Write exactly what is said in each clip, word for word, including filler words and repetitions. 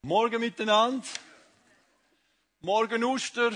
Morgen miteinander. Morgen Uster.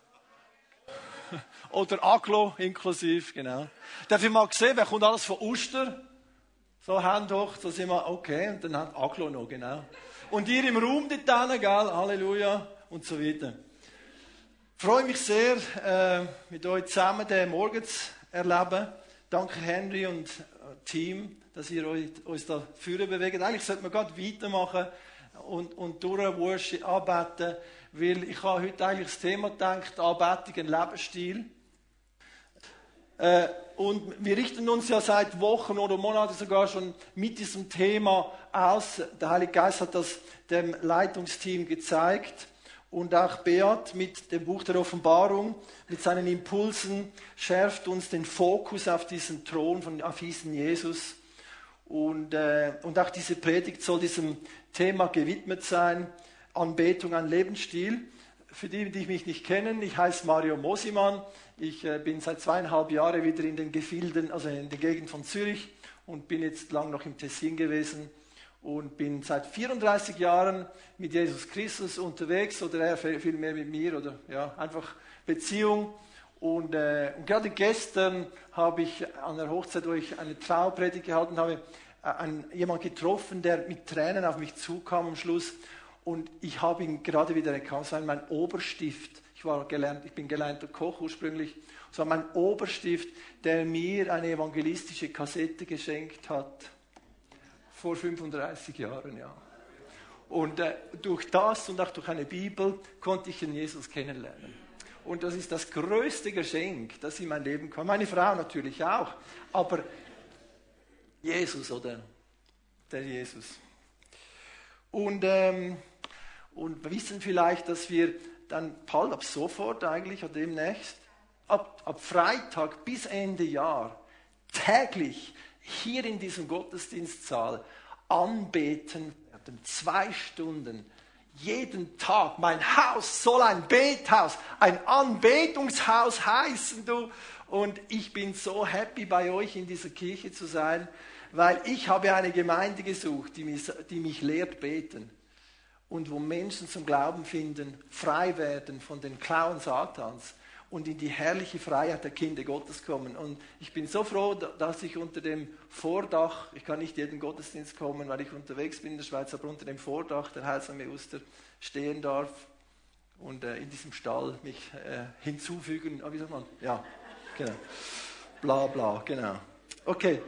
Oder Aglo inklusiv, genau. Darf ich mal sehen, wer kommt alles von Uster? So, Hand hoch, so sind wir, okay, und dann hat Aglo noch, genau. Und ihr im Raum dort drinnen, gell, Halleluja, und so weiter. Ich freue mich sehr, äh, mit euch zusammen den Morgen zu erleben. Danke Henry und Team, dass ihr euch, uns da führen bewegt. Eigentlich sollte man gerade weitermachen und, und durch Worship anbeten, weil ich habe heute eigentlich das Thema gedacht, Anbetung, ein Lebensstil. Äh, und wir richten uns ja seit Wochen oder Monaten sogar schon mit diesem Thema aus. Der Heilige Geist hat das dem Leitungsteam gezeigt. Und auch Beat mit dem Buch der Offenbarung, mit seinen Impulsen, schärft uns den Fokus auf diesen Thron, von, auf diesen Jesus. Und, äh, und auch diese Predigt soll diesem Thema gewidmet sein, Anbetung, ein Lebensstil. Für die, die mich nicht kennen, ich heiße Mario Mosimann. Ich äh, bin seit zweieinhalb Jahren wieder in den Gefilden, also in der Gegend von Zürich und bin jetzt lang noch im Tessin gewesen. Und bin seit vierunddreißig Jahren mit Jesus Christus unterwegs, oder er viel mehr mit mir, oder ja, einfach Beziehung. Und, äh, und gerade gestern habe ich an der Hochzeit, wo ich eine Traupredigt gehalten habe, äh, einen, jemanden getroffen, der mit Tränen auf mich zukam am Schluss. Und ich habe ihn gerade wieder erkannt, es war mein Oberstift. Ich, war gelernt, ich bin gelernter Koch ursprünglich. Es war mein Oberstift, der mir eine evangelistische Kassette geschenkt hat. Vor fünfunddreißig Jahren, ja. Und äh, durch das und auch durch eine Bibel konnte ich den Jesus kennenlernen. Und das ist das größte Geschenk, das in mein Leben kam. Meine Frau natürlich auch. Aber Jesus, oder? Der Jesus. Und, ähm, und wir wissen vielleicht, dass wir dann bald, ab sofort eigentlich, oder demnächst, ab, ab Freitag bis Ende Jahr, täglich hier in diesem Gottesdienstsaal anbeten werden. Zwei Stunden. Jeden Tag. Mein Haus soll ein Bethaus, ein Anbetungshaus heißen, du. Und ich bin so happy, bei euch in dieser Kirche zu sein, weil ich habe eine Gemeinde gesucht, die mich, die mich lehrt beten. Und wo Menschen zum Glauben finden, frei werden von den Klauen Satans und in die herrliche Freiheit der Kinder Gottes kommen. Und ich bin so froh, dass ich unter dem Vordach, ich kann nicht jeden Gottesdienst kommen, weil ich unterwegs bin in der Schweiz, aber unter dem Vordach der Heilsame Uster stehen darf und äh, in diesem Stall mich äh, hinzufügen. Ah, wie sagt man? Ja, genau. Bla bla, genau. Okay.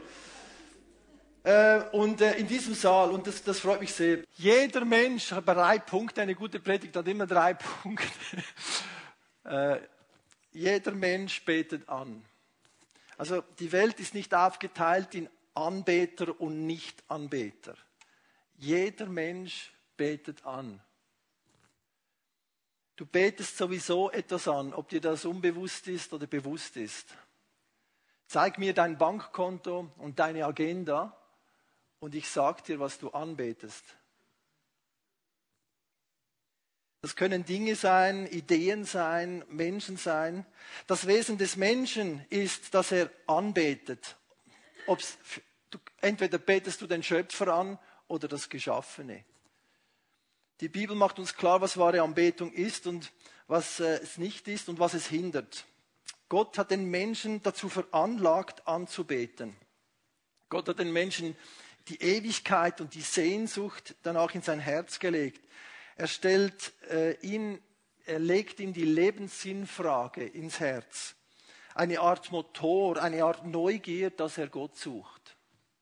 Äh, und äh, in diesem Saal, und das, das freut mich sehr, jeder Mensch hat drei Punkte, eine gute Predigt hat immer drei Punkte. äh, Jeder Mensch betet an. Also die Welt ist nicht aufgeteilt in Anbeter und Nicht-Anbeter. Jeder Mensch betet an. Du betest sowieso etwas an, ob dir das unbewusst ist oder bewusst ist. Zeig mir dein Bankkonto und deine Agenda und ich sag dir, was du anbetest. Das können Dinge sein, Ideen sein, Menschen sein. Das Wesen des Menschen ist, dass er anbetet. Ob's, du, entweder betest du den Schöpfer an oder das Geschaffene. Die Bibel macht uns klar, was wahre Anbetung ist und was äh, es nicht ist und was es hindert. Gott hat den Menschen dazu veranlagt, anzubeten. Gott hat den Menschen die Ewigkeit und die Sehnsucht danach in sein Herz gelegt. Er stellt äh, ihn, er legt ihm die Lebenssinnfrage ins Herz. Eine Art Motor, eine Art Neugier, dass er Gott sucht.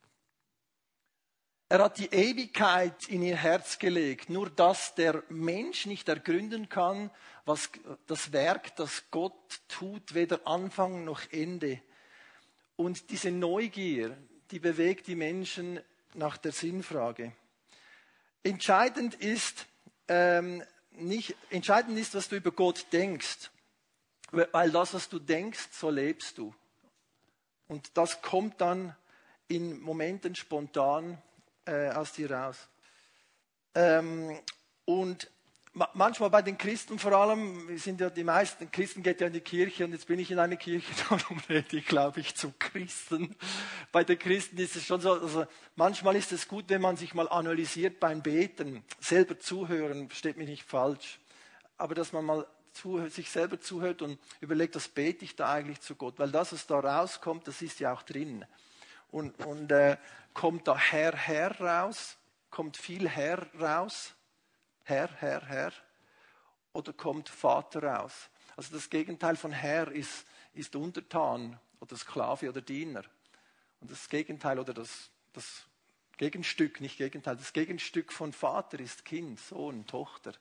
Er hat die Ewigkeit in ihr Herz gelegt, nur dass der Mensch nicht ergründen kann, was das Werk, das Gott tut, weder Anfang noch Ende. Und diese Neugier, die bewegt die Menschen nach der Sinnfrage. Entscheidend ist, ähm, nicht, entscheidend ist, was du über Gott denkst. Weil das, was du denkst, so lebst du. Und das kommt dann in Momenten spontan äh, aus dir raus. Ähm, und manchmal bei den Christen vor allem, sind ja die meisten Christen gehen ja in die Kirche und jetzt bin ich in einer Kirche, darum rede ich, glaube ich, zu Christen. Bei den Christen ist es schon so, also manchmal ist es gut, wenn man sich mal analysiert beim Beten, selber zuhören, versteht mich nicht falsch, aber dass man mal zuhört, sich selber zuhört und überlegt, was bete ich da eigentlich zu Gott, weil das, was da rauskommt, das ist ja auch drin. Und, und äh, kommt da Herr, Herr raus, kommt viel Herr raus, Herr, Herr, Herr, oder kommt Vater raus? Also das Gegenteil von Herr ist, ist Untertan oder Sklave oder Diener. Und das Gegenteil oder das, das Gegenstück, nicht Gegenteil, das Gegenstück von Vater ist Kind, Sohn, Tochter.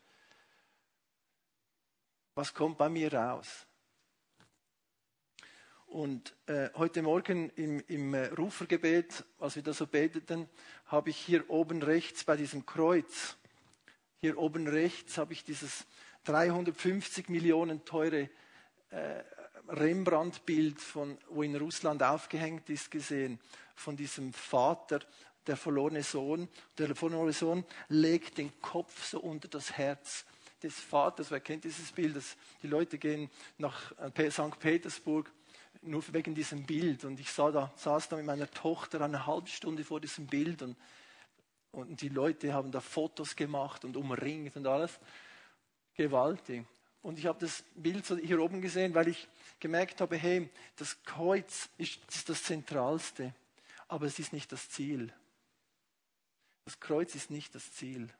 Was kommt bei mir raus? Und äh, heute Morgen im, im äh, Rufergebet, als wir da so beteten, habe ich hier oben rechts bei diesem Kreuz, hier oben rechts habe ich dieses dreihundertfünfzig Millionen teure äh, Rembrandt-Bild, von, wo in Russland aufgehängt ist, gesehen, von diesem Vater, der verlorene Sohn. Der verlorene Sohn legt den Kopf so unter das Herz des Vaters. Wer kennt dieses Bild? Das, die Leute gehen nach Sankt Petersburg nur wegen diesem Bild. Und ich sah da, saß da mit meiner Tochter eine halbe Stunde vor diesem Bild und Und die Leute haben da Fotos gemacht und umringt und alles. Gewaltig. Und ich habe das Bild so hier oben gesehen, weil ich gemerkt habe, hey, das Kreuz ist, ist das Zentralste, aber es ist nicht das Ziel. Das Kreuz ist nicht das Ziel.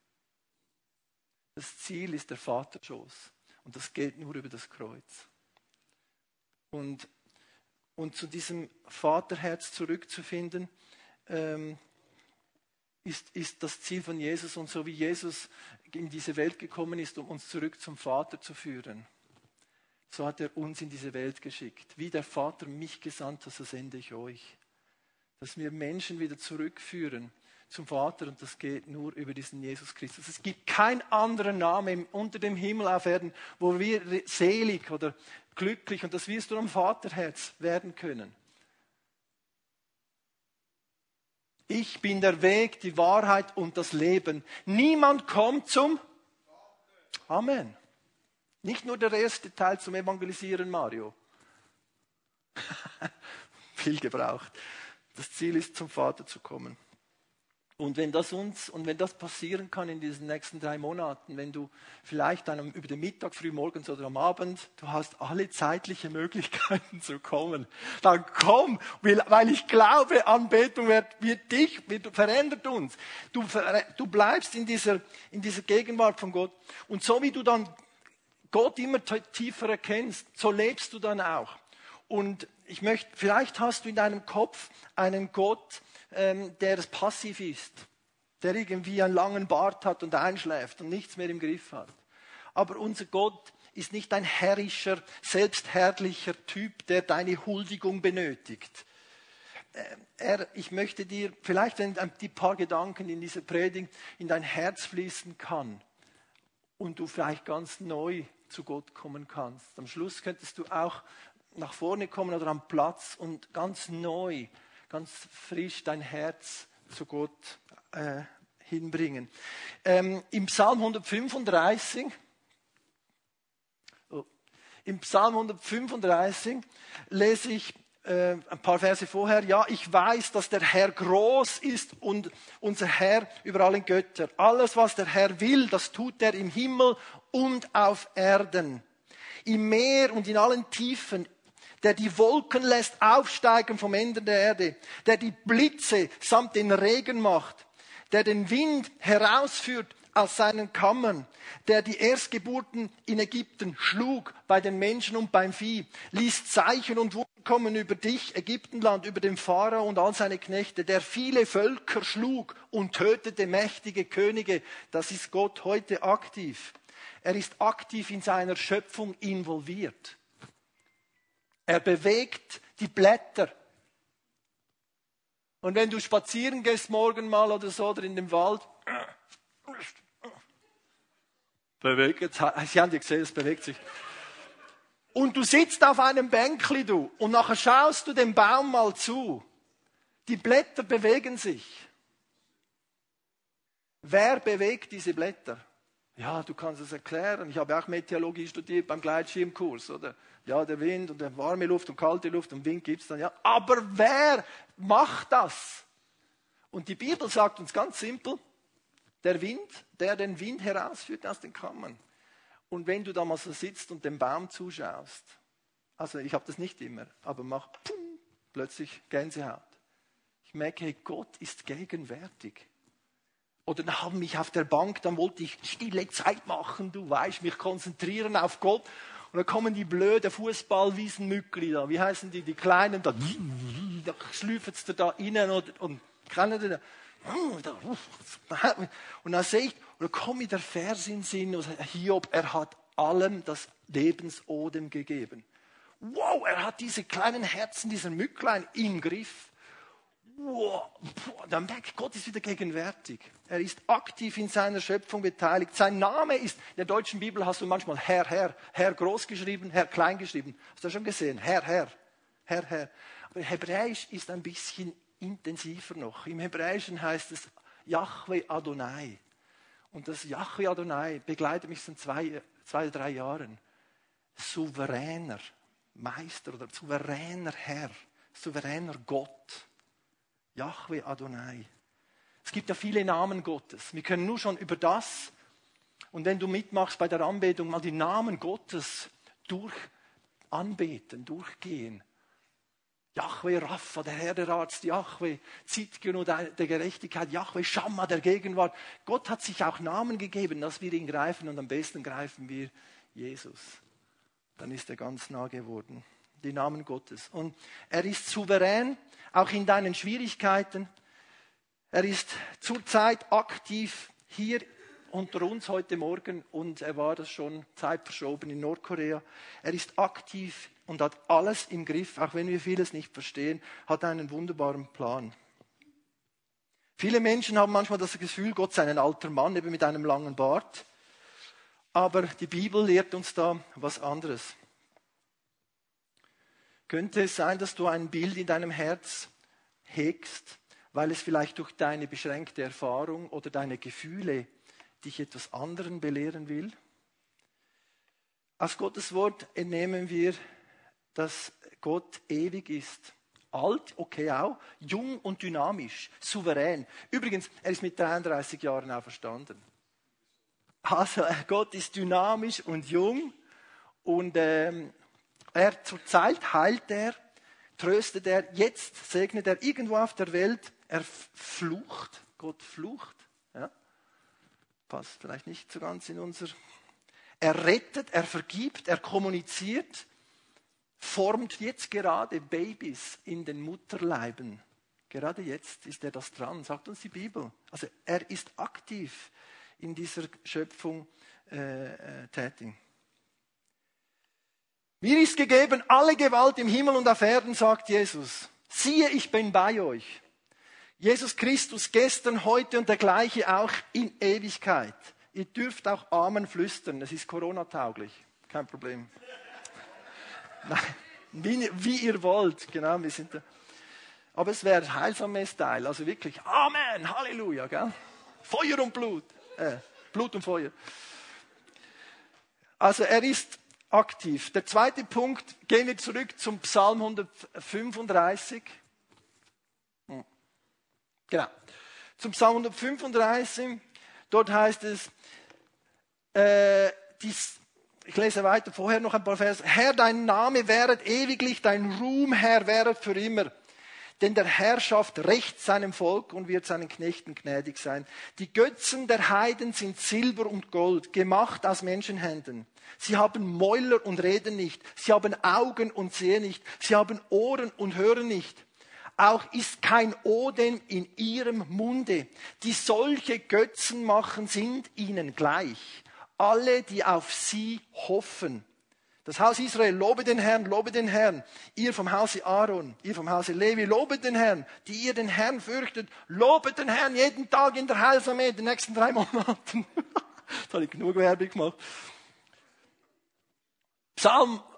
Das Ziel ist der Vaterschoß. Und das geht nur über das Kreuz. Und, und zu diesem Vaterherz zurückzufinden, ähm, Ist, ist das Ziel von Jesus, und so wie Jesus in diese Welt gekommen ist, um uns zurück zum Vater zu führen, so hat er uns in diese Welt geschickt. Wie der Vater mich gesandt hat, so sende ich euch. Dass wir Menschen wieder zurückführen zum Vater, und das geht nur über diesen Jesus Christus. Es gibt keinen anderen Namen unter dem Himmel auf Erden, wo wir selig oder glücklich, und das wirst du am Vaterherz werden können. Ich bin der Weg, die Wahrheit und das Leben. Niemand kommt zum Amen. Nicht nur der erste Teil zum Evangelisieren, Mario. Viel gebraucht. Das Ziel ist, zum Vater zu kommen. Und wenn das uns, und wenn das passieren kann in diesen nächsten drei Monaten, wenn du vielleicht dann über den Mittag, früh morgens oder am Abend, du hast alle zeitliche Möglichkeiten zu kommen, dann komm, weil ich glaube, Anbetung wird, wird dich, wird, verändert uns. Du, du bleibst in dieser, in dieser Gegenwart von Gott. Und so wie du dann Gott immer tiefer erkennst, so lebst du dann auch. Und ich möchte, vielleicht hast du in deinem Kopf einen Gott, ähm, der passiv ist, der irgendwie einen langen Bart hat und einschläft und nichts mehr im Griff hat. Aber unser Gott ist nicht ein herrischer, selbstherrlicher Typ, der deine Huldigung benötigt. Er, ich möchte dir vielleicht, wenn die paar Gedanken in dieser Predigt in dein Herz fließen kann und du vielleicht ganz neu zu Gott kommen kannst. Am Schluss könntest du auch nach vorne kommen oder am Platz und ganz neu, ganz frisch dein Herz zu Gott äh, hinbringen. Ähm, Im Psalm hundertfünfunddreißig, oh, im Psalm hundertfünfunddreißig lese ich äh, ein paar Verse vorher. Ja, ich weiß, dass der Herr groß ist und unser Herr über allen Götter. Alles, was der Herr will, das tut er im Himmel und auf Erden, im Meer und in allen Tiefen, der die Wolken lässt aufsteigen vom Ende der Erde, der die Blitze samt den Regen macht, der den Wind herausführt aus seinen Kammern, der die Erstgeburten in Ägypten schlug bei den Menschen und beim Vieh, ließ Zeichen und Wunder kommen über dich, Ägyptenland, über den Pharao und all seine Knechte, der viele Völker schlug und tötete mächtige Könige. Das ist Gott heute aktiv. Er ist aktiv in seiner Schöpfung involviert. Er bewegt die Blätter. Und wenn du spazieren gehst morgen mal oder so oder in dem Wald, bewegt, Sie haben ja gesehen, es bewegt sich. Und du sitzt auf einem Bänkli, du, und nachher schaust du dem Baum mal zu. Die Blätter bewegen sich. Wer bewegt diese Blätter? Ja, du kannst es erklären. Ich habe auch Meteorologie studiert beim Gleitschirmkurs, oder? Ja, der Wind und der warme Luft und kalte Luft und Wind gibt es dann. Ja, aber wer macht das? Und die Bibel sagt uns ganz simpel, der Wind, der den Wind herausführt aus den Kammern. Und wenn du da mal so sitzt und dem Baum zuschaust, also ich habe das nicht immer, aber mach pum, plötzlich Gänsehaut. Ich merke, hey, Gott ist gegenwärtig. Oder dann haben mich auf der Bank, dann wollte ich stille Zeit machen, du weißt, mich konzentrieren auf Gott. Und dann kommen die blöden Fußballwiesenmückli da, wie heißen die, die Kleinen, da, da schlüpfen sie da rein und, und kennen die da. Und dann sehe ich, und dann kommt mir der Vers in den Sinn, Hiob, er hat allem das Lebensodem gegeben. Wow, er hat diese kleinen Herzen, dieser Mücklein im Griff. Wow, dann merke ich, Gott ist wieder gegenwärtig. Er ist aktiv in seiner Schöpfung beteiligt. Sein Name ist, in der deutschen Bibel hast du manchmal Herr, Herr, Herr groß geschrieben, Herr klein geschrieben. Hast du das schon gesehen? Herr, Herr, Herr, Herr. Aber Hebräisch ist ein bisschen intensiver noch. Im Hebräischen heißt es Yahweh Adonai. Und das Yahweh Adonai begleitet mich seit zwei, zwei, drei Jahren. Souveräner Meister oder souveräner Herr, souveräner Gott. Yahweh Adonai. Es gibt ja viele Namen Gottes. Wir können nur schon über das, und wenn du mitmachst bei der Anbetung, mal die Namen Gottes durch anbeten, durchgehen. Yahweh Rapha, der Herr der Arzt, Yahweh Zitkenu, der, der Gerechtigkeit, Yahweh Schamma, der Gegenwart. Gott hat sich auch Namen gegeben, dass wir ihn greifen, und am besten greifen wir Jesus. Dann ist er ganz nah geworden. Die Namen Gottes. Und er ist souverän, auch in deinen Schwierigkeiten. Er ist zurzeit aktiv hier unter uns heute Morgen, und er war das schon zeitverschoben in Nordkorea. Er ist aktiv und hat alles im Griff, auch wenn wir vieles nicht verstehen, hat einen wunderbaren Plan. Viele Menschen haben manchmal das Gefühl, Gott sei ein alter Mann, eben mit einem langen Bart. Aber die Bibel lehrt uns da was anderes. Könnte es sein, dass du ein Bild in deinem Herz hegst, weil es vielleicht durch deine beschränkte Erfahrung oder deine Gefühle dich etwas anderen belehren will? Aus Gottes Wort entnehmen wir, dass Gott ewig ist. Alt, okay auch, jung und dynamisch, souverän. Übrigens, er ist mit dreiunddreißig Jahren auferstanden. Also Gott ist dynamisch und jung, und ähm, er zur Zeit heilt er, tröstet er, jetzt segnet er irgendwo auf der Welt, er flucht, Gott flucht, ja? Passt vielleicht nicht so ganz in unser, er rettet, er vergibt, er kommuniziert, formt jetzt gerade Babys in den Mutterleiben. Gerade jetzt ist er das dran, sagt uns die Bibel. Also er ist aktiv in dieser Schöpfung äh, äh, tätig. Mir ist gegeben alle Gewalt im Himmel und auf Erden, sagt Jesus. Siehe, ich bin bei euch. Jesus Christus gestern, heute und der gleiche auch in Ewigkeit. Ihr dürft auch Amen flüstern, es ist Corona-tauglich, kein Problem. Nein, wie, wie ihr wollt, genau, wir sind da. Aber es wäre heilsamer Style, also wirklich Amen, Halleluja, gell? Feuer und Blut, äh, Blut und Feuer. Also er ist aktiv. Der zweite Punkt, gehen wir zurück zum Psalm hundertfünfunddreißig. Genau. Zum Psalm hundertfünfunddreißig, dort heißt es, äh, dies, ich lese weiter, vorher noch ein paar Verse. Herr, dein Name wäret ewiglich, dein Ruhm, Herr, wäret für immer. Denn der Herr schafft Recht seinem Volk und wird seinen Knechten gnädig sein. Die Götzen der Heiden sind Silber und Gold, gemacht aus Menschenhänden. Sie haben Mäuler und reden nicht. Sie haben Augen und sehen nicht. Sie haben Ohren und hören nicht. Auch ist kein Odem in ihrem Munde. Die solche Götzen machen, sind ihnen gleich. Alle, die auf sie hoffen. Das Haus Israel, lobe den Herrn, lobe den Herrn. Ihr vom Hause Aaron, ihr vom Hause Levi, lobe den Herrn. Die ihr den Herrn fürchtet, lobet den Herrn jeden Tag in der Heilsarmee in den nächsten drei Monaten. Das habe ich genug Werbung gemacht. Psalm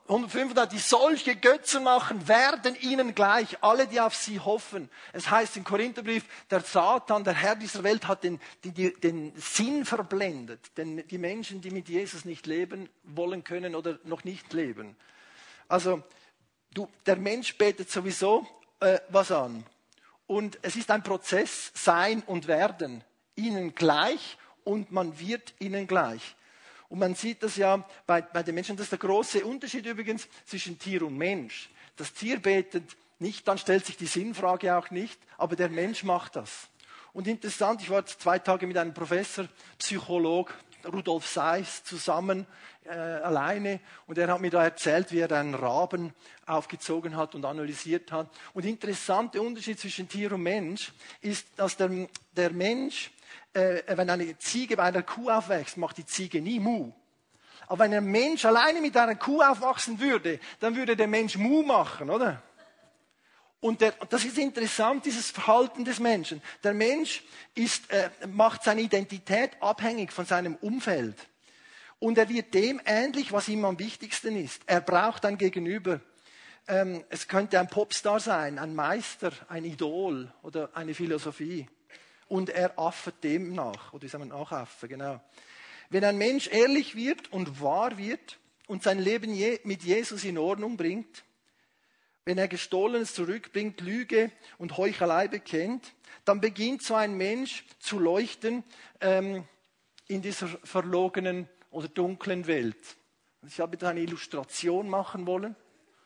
hundertfünfundneunzig, die solche Götzen machen, werden ihnen gleich, alle, die auf sie hoffen. Es heißt im Korintherbrief, der Satan, der Herr dieser Welt, hat den, den, den Sinn verblendet. Denn die Menschen, die mit Jesus nicht leben wollen können oder noch nicht leben. Also, du, der Mensch betet sowieso äh, was an. Und es ist ein Prozess, Sein und Werden. Ihnen gleich und man wird ihnen gleich. Und man sieht das ja bei, bei den Menschen. Das ist der große Unterschied übrigens zwischen Tier und Mensch. Das Tier betet nicht, dann stellt sich die Sinnfrage auch nicht, aber der Mensch macht das. Und interessant, ich war zwei Tage mit einem Professor, Psycholog, Rudolf Seiss, zusammen, äh, alleine. Und er hat mir da erzählt, wie er einen Raben aufgezogen hat und analysiert hat. Und der interessante Unterschied zwischen Tier und Mensch ist, dass der, der Mensch, äh, wenn eine Ziege bei einer Kuh aufwächst, macht die Ziege nie Mu. Aber wenn ein Mensch alleine mit einer Kuh aufwachsen würde, dann würde der Mensch Mu machen, oder? Und der, das ist interessant, dieses Verhalten des Menschen. Der Mensch ist, äh, macht seine Identität abhängig von seinem Umfeld. Und er wird dem ähnlich, was ihm am wichtigsten ist. Er braucht ein Gegenüber. Ähm, es könnte ein Popstar sein, ein Meister, ein Idol oder eine Philosophie. Und er affet dem nach. Oder wie sagt man nachaffen, genau. Wenn ein Mensch ehrlich wird und wahr wird und sein Leben je, mit Jesus in Ordnung bringt, wenn er Gestohlenes zurückbringt, Lüge und Heuchelei bekennt, dann beginnt so ein Mensch zu leuchten ähm, in dieser verlogenen oder dunklen Welt. Ich habe da eine Illustration machen wollen.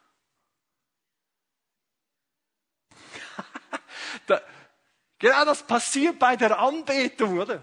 da, genau das passiert bei der Anbetung, oder?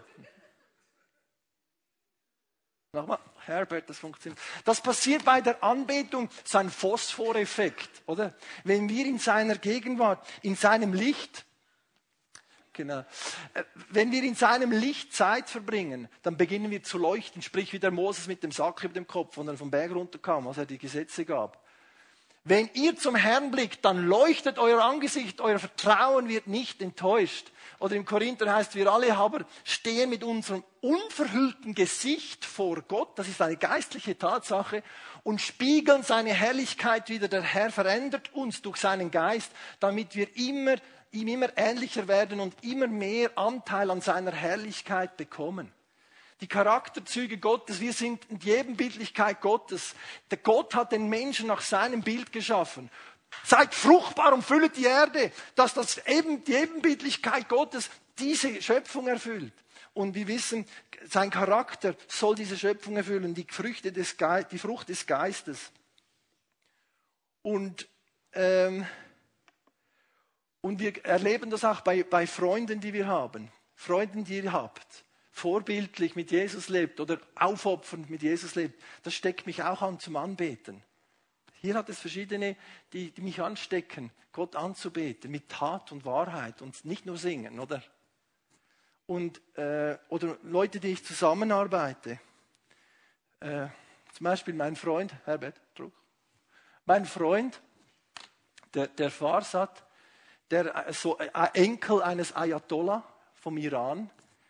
Nochmal. Herbert, das funktioniert. Das passiert bei der Anbetung, so ein Phosphoreffekt, oder? Wenn wir in seiner Gegenwart, in seinem Licht, genau, wenn wir in seinem Licht Zeit verbringen, dann beginnen wir zu leuchten, sprich wie der Moses mit dem Sack über dem Kopf, und er vom Berg runterkam, als er die Gesetze gab. Wenn ihr zum Herrn blickt, dann leuchtet euer Angesicht, euer Vertrauen wird nicht enttäuscht. Oder im Korinther heißt, wir alle aber stehen mit unserem unverhüllten Gesicht vor Gott, das ist eine geistliche Tatsache, und spiegeln seine Herrlichkeit wider. Der Herr verändert uns durch seinen Geist, damit wir immer, ihm immer ähnlicher werden und immer mehr Anteil an seiner Herrlichkeit bekommen. Die Charakterzüge Gottes, wir sind in die Ebenbildlichkeit Gottes. Der Gott hat den Menschen nach seinem Bild geschaffen. Seid fruchtbar und füllet die Erde, dass das eben, die Ebenbildlichkeit Gottes diese Schöpfung erfüllt. Und wir wissen, sein Charakter soll diese Schöpfung erfüllen, die, Früchte des Ge- die Frucht des Geistes. Und, ähm, und wir erleben das auch bei, bei Freunden, die wir haben. Freunden, die ihr habt. Vorbildlich mit Jesus lebt oder aufopfernd mit Jesus lebt. Das steckt mich auch an zum Anbeten. Hier hat es verschiedene, die, die mich anstecken, Gott anzubeten, mit Tat und Wahrheit und nicht nur singen, oder? Und, äh, oder Leute, die ich zusammenarbeite. Äh, zum Beispiel mein Freund, Herbert, Druck. Mein Freund, der, der Farsad, der so, äh, Enkel eines Ayatollah vom Iran,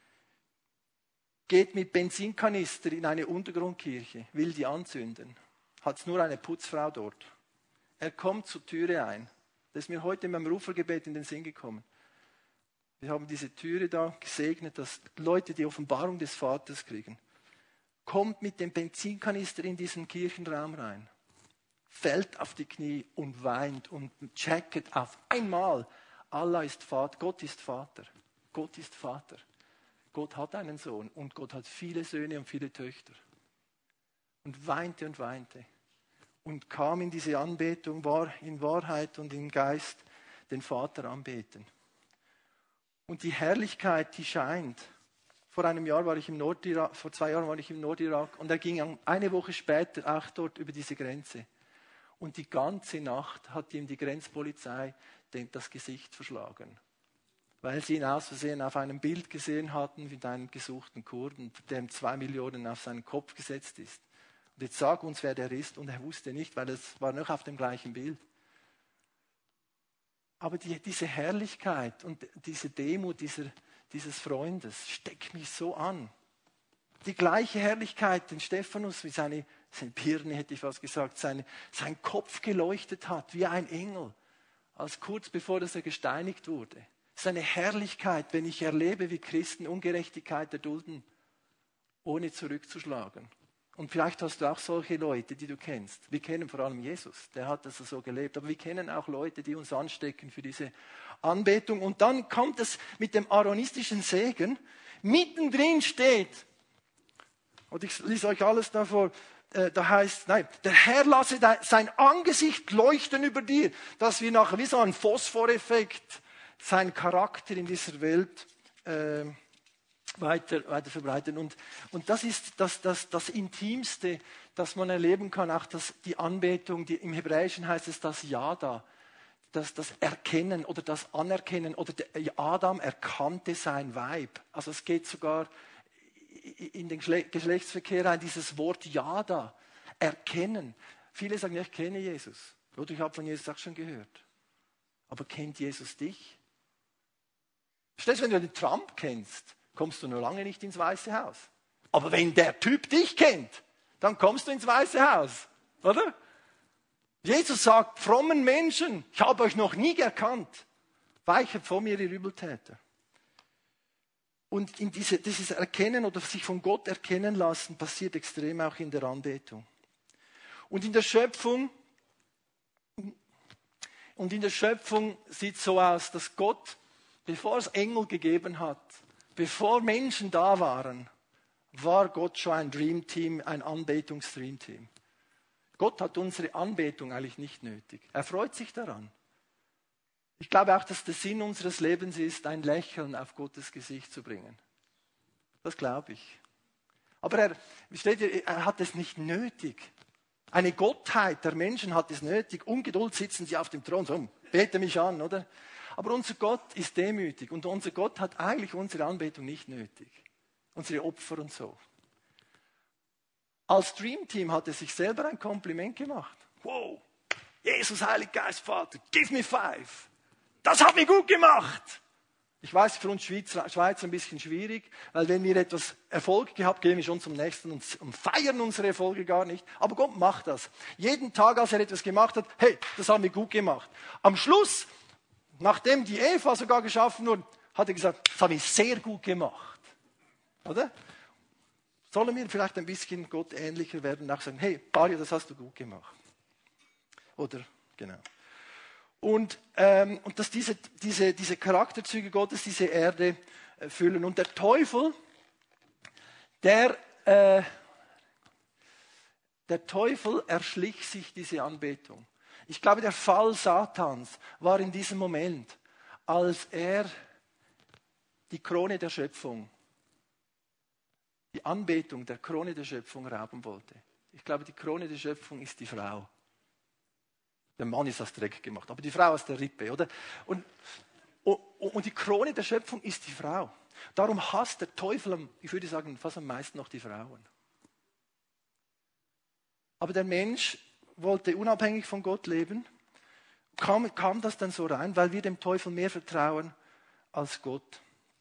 geht mit Benzinkanister in eine Untergrundkirche, will die anzünden. Hat nur eine Putzfrau dort. Er kommt zur Türe ein. Das ist mir heute in meinem Rufergebet in den Sinn gekommen. Wir haben diese Türe da gesegnet, dass Leute die Offenbarung des Vaters kriegen. Kommt mit dem Benzinkanister in diesen Kirchenraum rein. Fällt auf die Knie und weint und checkt auf einmal. Allah ist Vater, Gott ist Vater. Gott ist Vater. Gott hat einen Sohn und Gott hat viele Söhne und viele Töchter. Und weinte und weinte. Und kam in diese Anbetung, war in Wahrheit und im Geist den Vater anbeten. Und die Herrlichkeit, die scheint. Vor einem Jahr war ich im Nordirak, vor zwei Jahren war ich im Nordirak und er ging eine Woche später auch dort über diese Grenze. Und die ganze Nacht hat ihm die Grenzpolizei das Gesicht verschlagen. Weil sie ihn aus Versehen auf einem Bild gesehen hatten mit einem gesuchten Kurden, dem zwei Millionen auf seinen Kopf gesetzt ist. Und jetzt sag uns, wer der ist. Und er wusste nicht, weil es war noch auf dem gleichen Bild. Aber die, diese Herrlichkeit und diese Demut dieser, dieses Freundes steckt mich so an. Die gleiche Herrlichkeit, den Stephanus, wie seine, seine Birne hätte ich fast gesagt, seine, sein Kopf geleuchtet hat wie ein Engel, als kurz bevor dass er gesteinigt wurde. Seine Herrlichkeit, wenn ich erlebe, wie Christen Ungerechtigkeit erdulden, ohne zurückzuschlagen. Und vielleicht hast du auch solche Leute, die du kennst. Wir kennen vor allem Jesus, der hat das so gelebt. Aber wir kennen auch Leute, die uns anstecken für diese Anbetung. Und dann kommt es mit dem aaronistischen Segen. Mittendrin steht, und ich lese euch alles davor, äh, da heißt, nein, der Herr lasse sein Angesicht leuchten über dir, dass wir nachher wie so ein Phosphoreffekt seinen Charakter in dieser Welt äh, weiter, weiter verbreiten. Und, und das ist das, das, das Intimste, das man erleben kann, auch das, die Anbetung, die, im Hebräischen heißt es das Yada, das, das Erkennen oder das Anerkennen, oder der, Adam erkannte sein Weib. Also es geht sogar in den Geschlechtsverkehr rein, dieses Wort Yada, erkennen. Viele sagen, ja, ich kenne Jesus. Oder ich habe von Jesus auch schon gehört. Aber kennt Jesus dich? Verstehst du, wenn du den Trump kennst, kommst du noch lange nicht ins Weiße Haus. Aber wenn der Typ dich kennt, dann kommst du ins Weiße Haus. Oder? Jesus sagt frommen Menschen, ich habe euch noch nie gekannt. Weichet vor mir, ihr Übeltäter. Und in diese, dieses Erkennen oder sich von Gott erkennen lassen, passiert extrem auch in der Anbetung. Und in der Schöpfung, und in der Schöpfung sieht es so aus, dass Gott, bevor es Engel gegeben hat, bevor Menschen da waren, war Gott schon ein Dreamteam, ein Anbetungs-Dreamteam. Gott hat unsere Anbetung eigentlich nicht nötig. Er freut sich daran. Ich glaube auch, dass der Sinn unseres Lebens ist, ein Lächeln auf Gottes Gesicht zu bringen. Das glaube ich. Aber er, steht ihr, er hat es nicht nötig. Eine Gottheit der Menschen hat es nötig. Ungeduld sitzen sie auf dem Thron, so, bete mich an, oder? Aber unser Gott ist demütig und unser Gott hat eigentlich unsere Anbetung nicht nötig. Unsere Opfer und so. Als Dreamteam hat er sich selber ein Kompliment gemacht. Wow, Jesus, Heiliger Geist, Vater, give me five. Das hat mir gut gemacht. Ich weiß, für uns Schweizer, Schweizer ein bisschen schwierig, weil wenn wir etwas Erfolg gehabt, gehen wir schon zum nächsten und feiern unsere Erfolge gar nicht. Aber Gott macht das. Jeden Tag, als er etwas gemacht hat, hey, das haben wir gut gemacht. Am Schluss, nachdem die Eva sogar geschaffen wurde, hat er gesagt, das habe ich sehr gut gemacht. Oder? Sollen wir vielleicht ein bisschen Gott ähnlicher werden und auch sagen, hey, Mario, das hast du gut gemacht. Oder, genau. Und, ähm, und dass diese, diese, diese Charakterzüge Gottes diese Erde äh, füllen. Und der Teufel, der, äh, der Teufel erschlich sich diese Anbetung. Ich glaube, der Fall Satans war in diesem Moment, als er die Krone der Schöpfung, die Anbetung der Krone der Schöpfung rauben wollte. Ich glaube, die Krone der Schöpfung ist die Frau. Der Mann ist aus Dreck gemacht, aber die Frau aus der Rippe, oder? Und, und, und die Krone der Schöpfung ist die Frau. Darum hasst der Teufel, ich würde sagen, fast am meisten noch die Frauen. Aber der Mensch wollte unabhängig von Gott leben. Kam, kam das dann so rein, weil wir dem Teufel mehr vertrauen als Gott.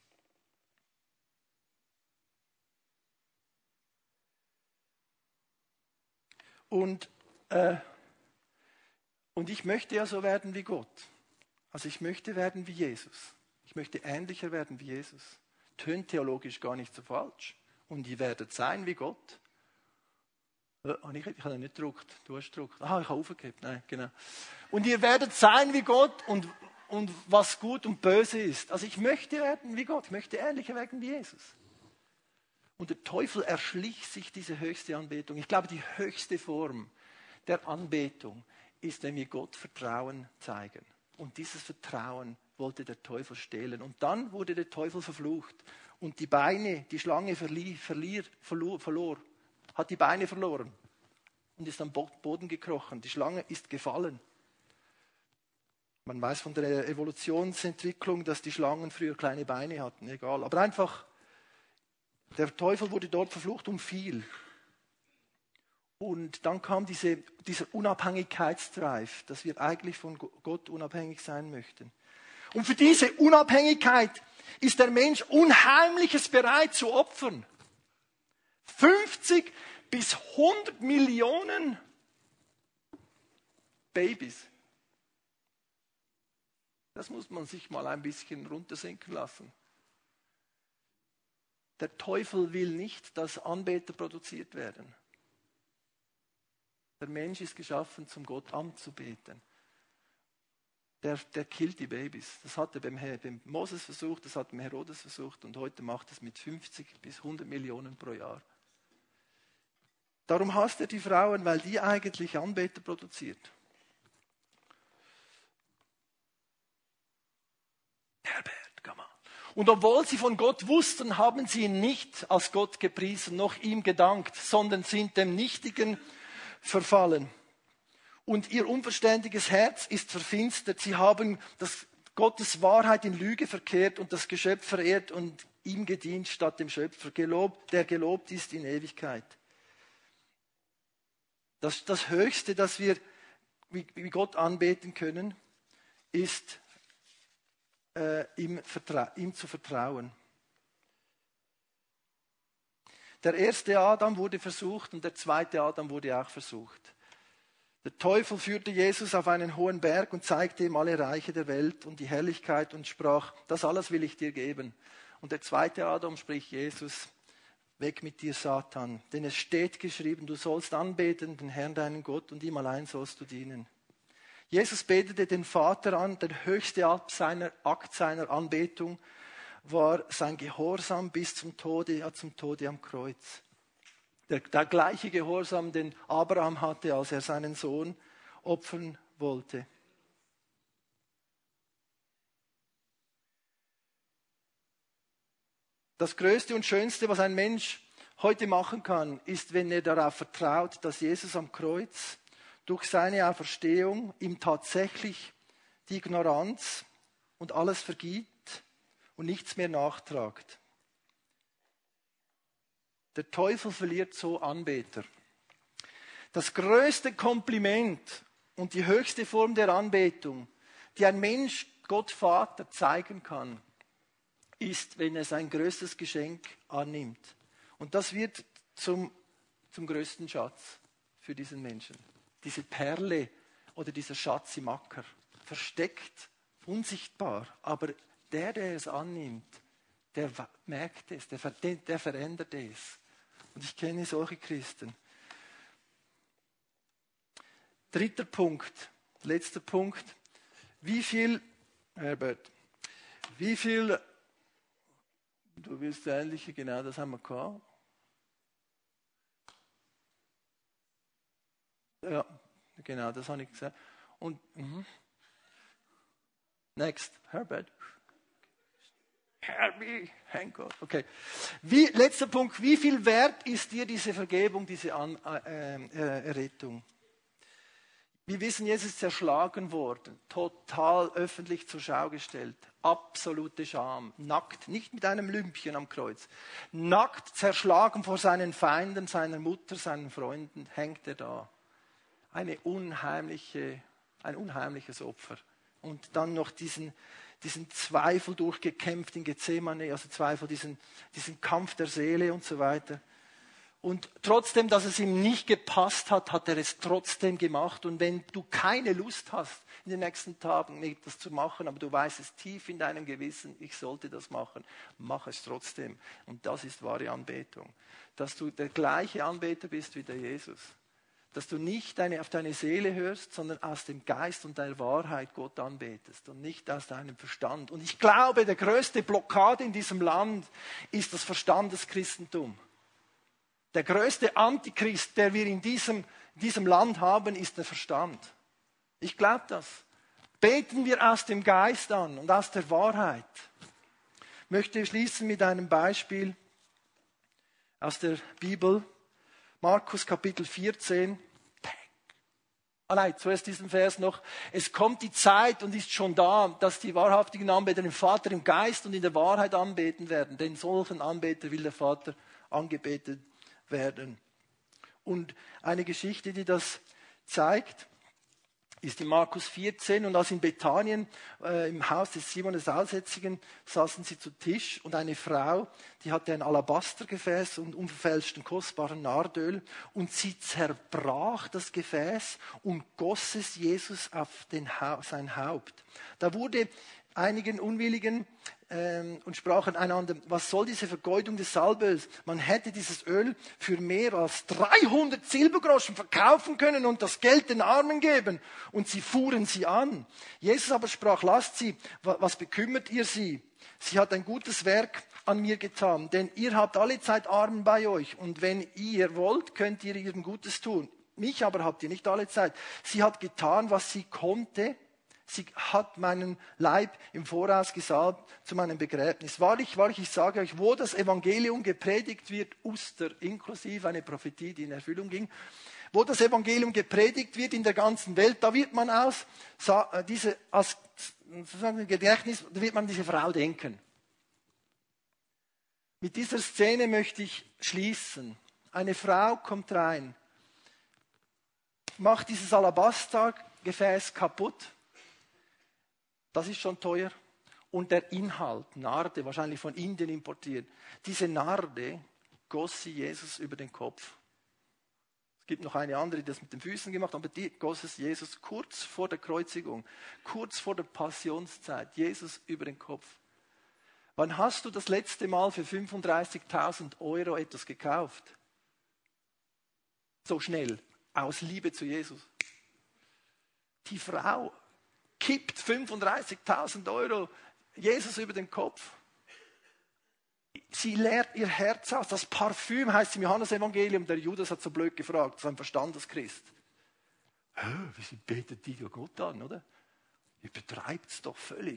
Und, äh, und ich möchte ja so werden wie Gott. Also ich möchte werden wie Jesus. Ich möchte ähnlicher werden wie Jesus. Tönt theologisch gar nicht so falsch. Und ihr werdet sein wie Gott. Äh, ich, ich habe nicht gedruckt. Du hast gedruckt. Ah, ich habe aufgegeben. Nein, genau. Und ihr werdet sein wie Gott und, und was gut und böse ist. Also ich möchte werden wie Gott. Ich möchte ähnlicher werden wie Jesus. Und der Teufel erschlich sich diese höchste Anbetung. Ich glaube, die höchste Form der Anbetung ist, wenn wir Gott Vertrauen zeigen. Und dieses Vertrauen wollte der Teufel stehlen. Und dann wurde der Teufel verflucht. Und die Beine, die Schlange verlieh, verlier, verlor, verlor, hat die Beine verloren und ist am Boden gekrochen. Die Schlange ist gefallen. Man weiß von der Evolutionsentwicklung, dass die Schlangen früher kleine Beine hatten. Egal. Aber einfach, der Teufel wurde dort verflucht und fiel. Und dann kam diese, dieser Unabhängigkeitsdrive, dass wir eigentlich von Gott unabhängig sein möchten. Und für diese Unabhängigkeit ist der Mensch Unheimliches bereit zu opfern. fünfzig bis hundert Millionen Babys. Das muss man sich mal ein bisschen runtersinken lassen. Der Teufel will nicht, dass Anbeter produziert werden. Der Mensch ist geschaffen, zum Gott anzubeten. Der, der killt die Babys. Das hat er beim, beim Moses versucht, das hat er beim Herodes versucht und heute macht er es mit fünfzig bis hundert Millionen pro Jahr. Darum hasst er die Frauen, weil die eigentlich Anbeter produziert. Herbert, komm mal. Und obwohl sie von Gott wussten, haben sie ihn nicht als Gott gepriesen, noch ihm gedankt, sondern sind dem Nichtigen verfallen. Und ihr unverständiges Herz ist verfinstert. Sie haben das Gottes Wahrheit in Lüge verkehrt und das Geschöpf verehrt und ihm gedient statt dem Schöpfer, gelobt, der gelobt ist in Ewigkeit. Das, das Höchste, das wir wie, wie Gott anbeten können, ist äh, ihm, vertra- ihm zu vertrauen. Der erste Adam wurde versucht und der zweite Adam wurde auch versucht. Der Teufel führte Jesus auf einen hohen Berg und zeigte ihm alle Reiche der Welt und die Herrlichkeit und sprach, das alles will ich dir geben. Und der zweite Adam spricht Jesus, weg mit dir, Satan, denn es steht geschrieben, du sollst anbeten, den Herrn, deinen Gott, und ihm allein sollst du dienen. Jesus betete den Vater an, der höchste Akt seiner, Akt seiner Anbetung war sein Gehorsam bis zum Tode, ja zum Tode am Kreuz. Der, der gleiche Gehorsam, den Abraham hatte, als er seinen Sohn opfern wollte. Das Größte und Schönste, was ein Mensch heute machen kann, ist, wenn er darauf vertraut, dass Jesus am Kreuz durch seine Auferstehung ihm tatsächlich die Ignoranz und alles vergibt und nichts mehr nachtragt. Der Teufel verliert so Anbeter. Das größte Kompliment und die höchste Form der Anbetung, die ein Mensch Gott Vater zeigen kann, ist, wenn er sein größtes Geschenk annimmt. Und das wird zum, zum größten Schatz für diesen Menschen. Diese Perle oder dieser Schatz im Acker, versteckt, unsichtbar, aber der, der es annimmt, der merkt es, der, der verändert es. Und ich kenne solche Christen. Dritter Punkt, letzter Punkt. Wie viel, Herbert, wie viel, du willst ähnliche, genau das haben wir gehabt. Ja, genau, das habe ich gesagt. Und, mhm. Next, Herbert. Herbie, Hancock. Okay. Wie, letzter Punkt. Wie viel wert ist dir diese Vergebung, diese An, äh, äh, Errettung? Wir wissen, Jesus ist zerschlagen worden, total öffentlich zur Schau gestellt. Absolute Scham. Nackt, nicht mit einem Lümpchen am Kreuz. Nackt zerschlagen vor seinen Feinden, seiner Mutter, seinen Freunden, hängt er da. Eine unheimliche, ein unheimliches Opfer. Und dann noch diesen diesen Zweifel durchgekämpft in Gethsemane, also Zweifel, diesen, diesen Kampf der Seele und so weiter. Und trotzdem, dass es ihm nicht gepasst hat, hat er es trotzdem gemacht. Und wenn du keine Lust hast, in den nächsten Tagen das zu machen, aber du weißt es tief in deinem Gewissen, ich sollte das machen, mach es trotzdem. Und das ist wahre Anbetung. Dass du der gleiche Anbeter bist wie der Jesus. Dass du nicht deine, auf deine Seele hörst, sondern aus dem Geist und der Wahrheit Gott anbetest und nicht aus deinem Verstand. Und ich glaube, die größte Blockade in diesem Land ist das Verstandeschristentum. Der größte Antichrist, der wir in diesem, in diesem Land haben, ist der Verstand. Ich glaube das. Beten wir aus dem Geist an und aus der Wahrheit. Ich möchte schließen mit einem Beispiel aus der Bibel. Markus Kapitel vierzehn. Ah nein, zuerst diesen Vers noch. Es kommt die Zeit und ist schon da, dass die wahrhaftigen Anbeter den Vater im Geist und in der Wahrheit anbeten werden. Denn solchen Anbeter will der Vater angebetet werden. Und eine Geschichte, die das zeigt, ist in Markus vierzehn. Und als in Bethanien äh, im Haus des Simon des Aussätzigen saßen sie zu Tisch und eine Frau, die hatte ein Alabastergefäß und unverfälschten kostbaren Nardöl und sie zerbrach das Gefäß und goss es Jesus auf den ha- sein Haupt. Da wurde einigen Unwilligen ähm, und sprachen einander, was soll diese Vergeudung des Salböls? Man hätte dieses Öl für mehr als dreihundert Silbergroschen verkaufen können und das Geld den Armen geben. Und sie fuhren sie an. Jesus aber sprach, lasst sie, was bekümmert ihr sie? Sie hat ein gutes Werk an mir getan, denn ihr habt alle Zeit Armen bei euch und wenn ihr wollt, könnt ihr ihr Gutes tun. Mich aber habt ihr nicht alle Zeit. Sie hat getan, was sie konnte. Sie hat meinen Leib im Voraus gesalbt zu meinem Begräbnis. Wahrlich, wahrlich, ich sage euch, wo das Evangelium gepredigt wird, Oster inklusive eine Prophetie, die in Erfüllung ging, wo das Evangelium gepredigt wird in der ganzen Welt, da wird man aus, diese, als sozusagen Gedächtnis, da wird man an diese Frau denken. Mit dieser Szene möchte ich schließen. Eine Frau kommt rein, macht dieses Alabastergefäß kaputt. Das ist schon teuer. Und der Inhalt, Narde, wahrscheinlich von Indien importiert, diese Narde goss sie Jesus über den Kopf. Es gibt noch eine andere, die das mit den Füßen gemacht hat, aber die goss es Jesus kurz vor der Kreuzigung, kurz vor der Passionszeit, Jesus über den Kopf. Wann hast du das letzte Mal für fünfunddreißigtausend Euro etwas gekauft? So schnell, aus Liebe zu Jesus. Die Frau kippt fünfunddreißigtausend Euro Jesus über den Kopf. Sie leert ihr Herz aus. Das Parfüm heißt im Johannesevangelium, der Judas hat so blöd gefragt, so ein Verstandeschrist. Hä, wie betet die ja Gott an, oder? Ihr betreibt es doch völlig.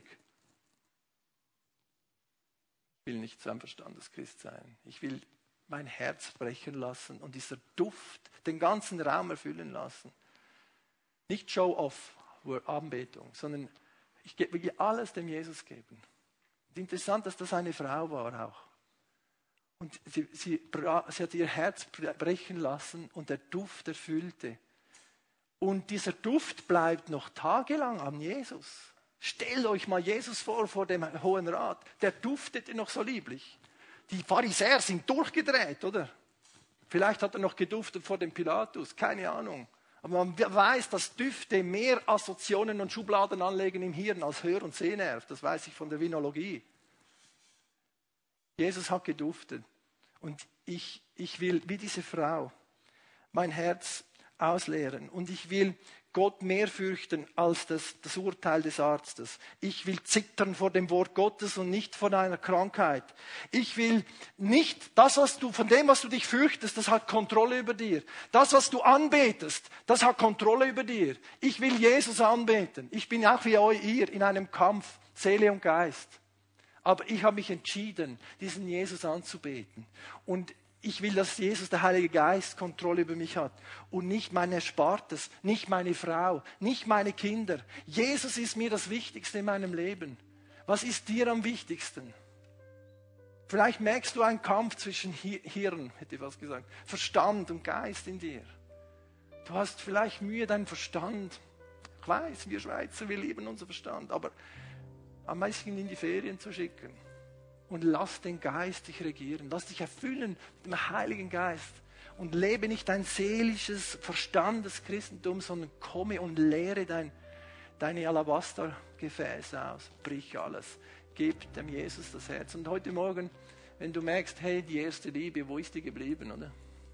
Ich will nicht so ein Verstandeschrist sein. Ich will mein Herz brechen lassen und dieser Duft den ganzen Raum erfüllen lassen. Nicht Show-off. Anbetung, sondern ich will alles dem Jesus geben. Interessant, dass das eine Frau war auch. Und sie, sie, sie hat ihr Herz brechen lassen und der Duft erfüllte. Und dieser Duft bleibt noch tagelang an Jesus. Stellt euch mal Jesus vor, vor dem Hohen Rat. Der duftete noch so lieblich. Die Pharisäer sind durchgedreht, oder? Vielleicht hat er noch geduftet vor dem Pilatus, keine Ahnung. Aber man weiß, dass Düfte mehr Assoziationen und Schubladen anlegen im Hirn als Hör- und Sehnerv. Das weiß ich von der Vinologie. Jesus hat geduftet. Und ich, ich will, wie diese Frau, mein Herz ausleeren. Und ich will Gott mehr fürchten als das, das Urteil des Arztes. Ich will zittern vor dem Wort Gottes und nicht vor einer Krankheit. Ich will nicht, das, was du, von dem, was du dich fürchtest, das hat Kontrolle über dir. Das, was du anbetest, das hat Kontrolle über dir. Ich will Jesus anbeten. Ich bin auch wie ihr in einem Kampf, Seele und Geist. Aber ich habe mich entschieden, diesen Jesus anzubeten. Und ich will, dass Jesus, der Heilige Geist, Kontrolle über mich hat. Und nicht mein Erspartes, nicht meine Frau, nicht meine Kinder. Jesus ist mir das Wichtigste in meinem Leben. Was ist dir am wichtigsten? Vielleicht merkst du einen Kampf zwischen Hirn, hätte ich fast gesagt, Verstand und Geist in dir. Du hast vielleicht Mühe, deinen Verstand. Ich weiß, wir Schweizer, wir lieben unseren Verstand, aber am meisten in die Ferien zu schicken. Und lass den Geist dich regieren. Lass dich erfüllen mit dem Heiligen Geist. Und lebe nicht dein seelisches Verstand des Christentums, sondern komme und lehre dein, deine Alabastergefäße aus. Brich alles. Gib dem Jesus das Herz. Und heute Morgen, wenn du merkst, hey, die erste Liebe, wo ist die geblieben, oder?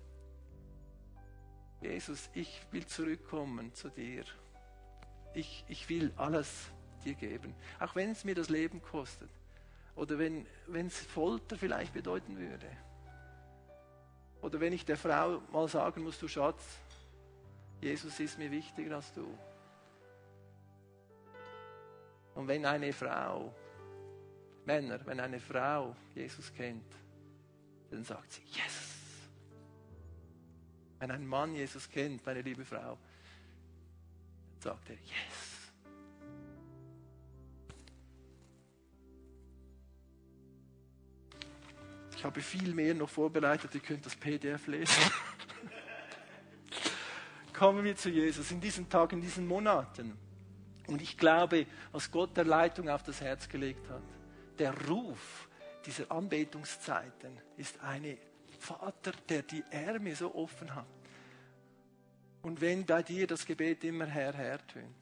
Jesus, ich will zurückkommen zu dir. Ich, ich will alles dir geben. Auch wenn es mir das Leben kostet. Oder wenn es Folter vielleicht bedeuten würde. Oder wenn ich der Frau mal sagen muss, du Schatz, Jesus ist mir wichtiger als du. Und wenn eine Frau, Männer, wenn eine Frau Jesus kennt, dann sagt sie, yes. Wenn ein Mann Jesus kennt, meine liebe Frau, dann sagt er, yes. Ich habe viel mehr noch vorbereitet, ihr könnt das P D F lesen. kommen wir zu Jesus in diesen Tagen, in diesen Monaten. Und ich glaube, was Gott der Leitung auf das Herz gelegt hat, der Ruf dieser Anbetungszeiten ist eine Vater, der die Ärmel so offen hat. Und wenn bei dir das Gebet immer Herr, Herr tönt,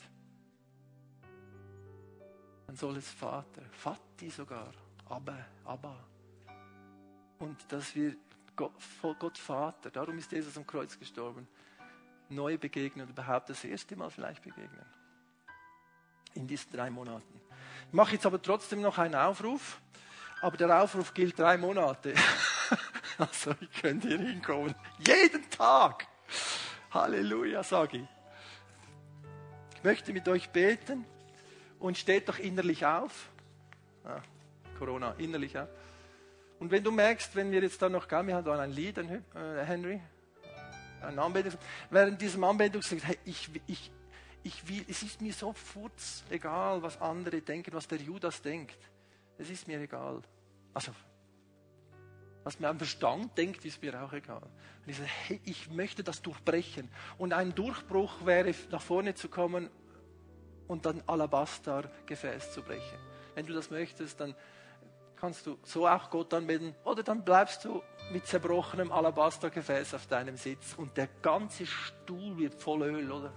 dann soll es Vater, Vati sogar, Abba, Abba. Und dass wir Gott, Gott Vater, darum ist Jesus am Kreuz gestorben, neu begegnen oder überhaupt das erste Mal vielleicht begegnen. In diesen drei Monaten. Ich mache jetzt aber trotzdem noch einen Aufruf, aber der Aufruf gilt drei Monate. Also ich könnte hier hinkommen. Jeden Tag. Halleluja, sage ich. Ich möchte mit euch beten und steht doch innerlich auf. Ah, Corona, innerlich auf. Und wenn du merkst, wenn wir jetzt da noch gehen, wir haben da ein Lied, ein, äh, Henry, ein Anbetung, während diesem Anbetung sagt, hey, ich, ich, ich will, es ist mir so furz egal, was andere denken, was der Judas denkt. Es ist mir egal. Also, was mir am Verstand denkt, ist mir auch egal. Und ich sage, hey, ich möchte das durchbrechen. Und ein Durchbruch wäre, nach vorne zu kommen und dann Alabaster-Gefäß zu brechen. Wenn du das möchtest, dann kannst du so auch Gott anbeten. Oder dann bleibst du mit zerbrochenem Alabaster-Gefäß auf deinem Sitz und der ganze Stuhl wird voll Öl, oder?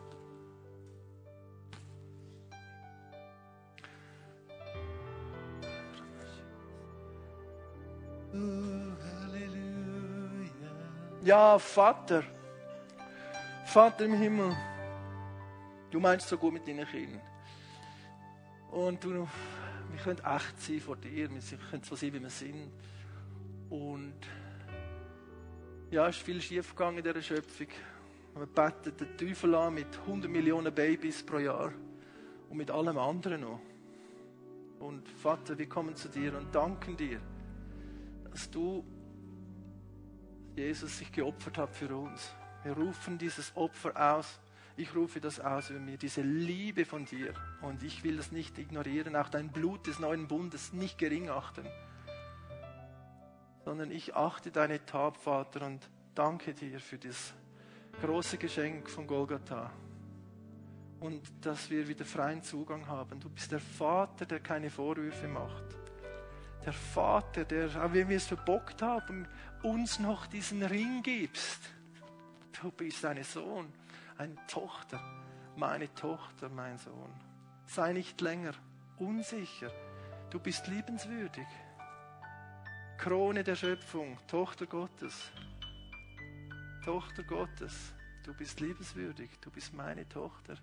Ja, Vater, Vater im Himmel, du meinst so gut mit deinen Kindern. Und du, wir können echt sein vor dir, wir können so sein, wie wir sind. Und ja, es ist viel schief gegangen in dieser Schöpfung. Wir beten den Teufel an mit hundert Millionen Babys pro Jahr und mit allem anderen noch. Und Vater, wir kommen zu dir und danken dir, dass du, Jesus, sich geopfert hat für uns. Wir rufen dieses Opfer aus. Ich rufe das aus über mir, diese Liebe von dir. Und ich will das nicht ignorieren, auch dein Blut des neuen Bundes nicht gering achten. Sondern ich achte deine Tat, Vater, und danke dir für das große Geschenk von Golgatha. Und dass wir wieder freien Zugang haben. Du bist der Vater, der keine Vorwürfe macht. Der Vater, der, auch wenn wir es verbockt haben, uns noch diesen Ring gibst. Du bist ein Sohn, eine Tochter, meine Tochter, mein Sohn. Sei nicht länger unsicher. Du bist liebenswürdig. Krone der Schöpfung, Tochter Gottes. Tochter Gottes, du bist liebenswürdig. Du bist meine Tochter.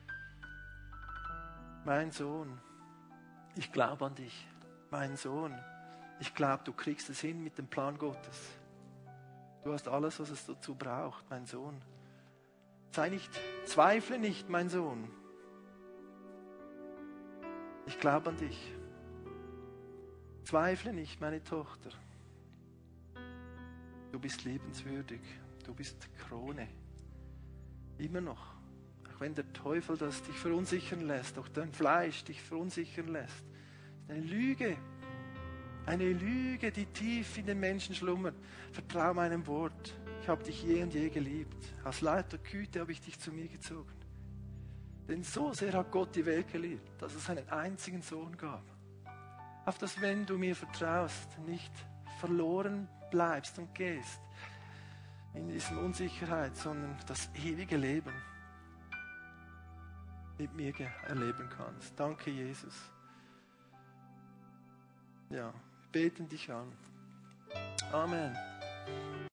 Mein Sohn, ich glaube an dich. Mein Sohn, ich glaube, du kriegst es hin mit dem Plan Gottes. Du hast alles, was es dazu braucht, mein Sohn. Sei nicht, zweifle nicht, mein Sohn. Ich glaube an dich. Zweifle nicht, meine Tochter. Du bist liebenswürdig. Du bist Krone. Immer noch. Auch wenn der Teufel das dich verunsichern lässt, auch dein Fleisch dich verunsichern lässt. Eine Lüge. Eine Lüge, die tief in den Menschen schlummert. Vertrau meinem Wort. Ich habe dich je und je geliebt. Aus lauter Güte habe ich dich zu mir gezogen. Denn so sehr hat Gott die Welt geliebt, dass es einen einzigen Sohn gab. Auf das, wenn du mir vertraust, nicht verloren bleibst und gehst in dieser Unsicherheit, sondern das ewige Leben mit mir erleben kannst. Danke, Jesus. Ja, wir beten dich an. Amen.